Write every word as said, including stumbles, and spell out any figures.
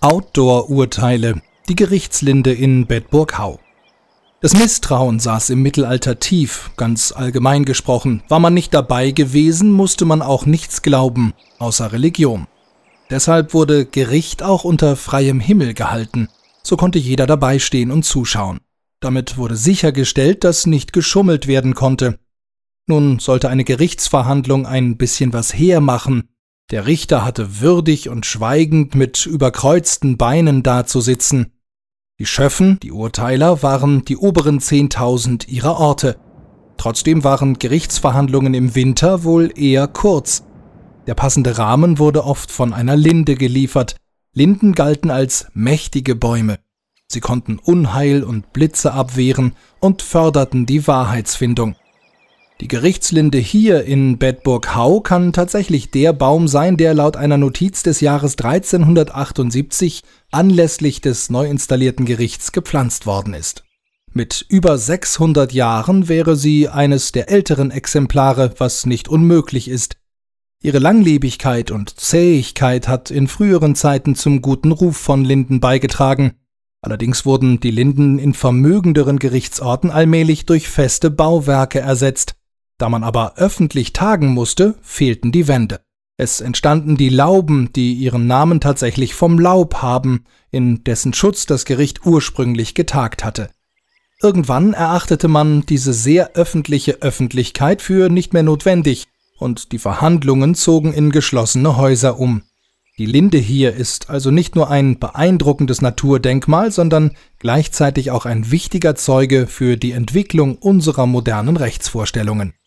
Outdoor-Urteile, die Gerichtslinde in Bedburg-Hau. Das Misstrauen saß im Mittelalter tief, ganz allgemein gesprochen. War man nicht dabei gewesen, musste man auch nichts glauben, außer Religion. Deshalb wurde Gericht auch unter freiem Himmel gehalten. So konnte jeder dabei stehen und zuschauen. Damit wurde sichergestellt, dass nicht geschummelt werden konnte. Nun sollte eine Gerichtsverhandlung ein bisschen was hermachen. Der Richter hatte würdig und schweigend mit überkreuzten Beinen dazusitzen. Die Schöffen, die Urteiler, waren die oberen zehntausend ihrer Orte. Trotzdem waren Gerichtsverhandlungen im Winter wohl eher kurz. Der passende Rahmen wurde oft von einer Linde geliefert. Linden galten als mächtige Bäume. Sie konnten Unheil und Blitze abwehren und förderten die Wahrheitsfindung. Die Gerichtslinde hier in Bedburg-Hau kann tatsächlich der Baum sein, der laut einer Notiz des Jahres dreizehnhundertachtundsiebzig anlässlich des neu installierten Gerichts gepflanzt worden ist. Mit über sechshundert Jahren wäre sie eines der älteren Exemplare, was nicht unmöglich ist. Ihre Langlebigkeit und Zähigkeit hat in früheren Zeiten zum guten Ruf von Linden beigetragen. Allerdings wurden die Linden in vermögenderen Gerichtsorten allmählich durch feste Bauwerke ersetzt. Da man aber öffentlich tagen musste, fehlten die Wände. Es entstanden die Lauben, die ihren Namen tatsächlich vom Laub haben, in dessen Schutz das Gericht ursprünglich getagt hatte. Irgendwann erachtete man diese sehr öffentliche Öffentlichkeit für nicht mehr notwendig und die Verhandlungen zogen in geschlossene Häuser um. Die Linde hier ist also nicht nur ein beeindruckendes Naturdenkmal, sondern gleichzeitig auch ein wichtiger Zeuge für die Entwicklung unserer modernen Rechtsvorstellungen.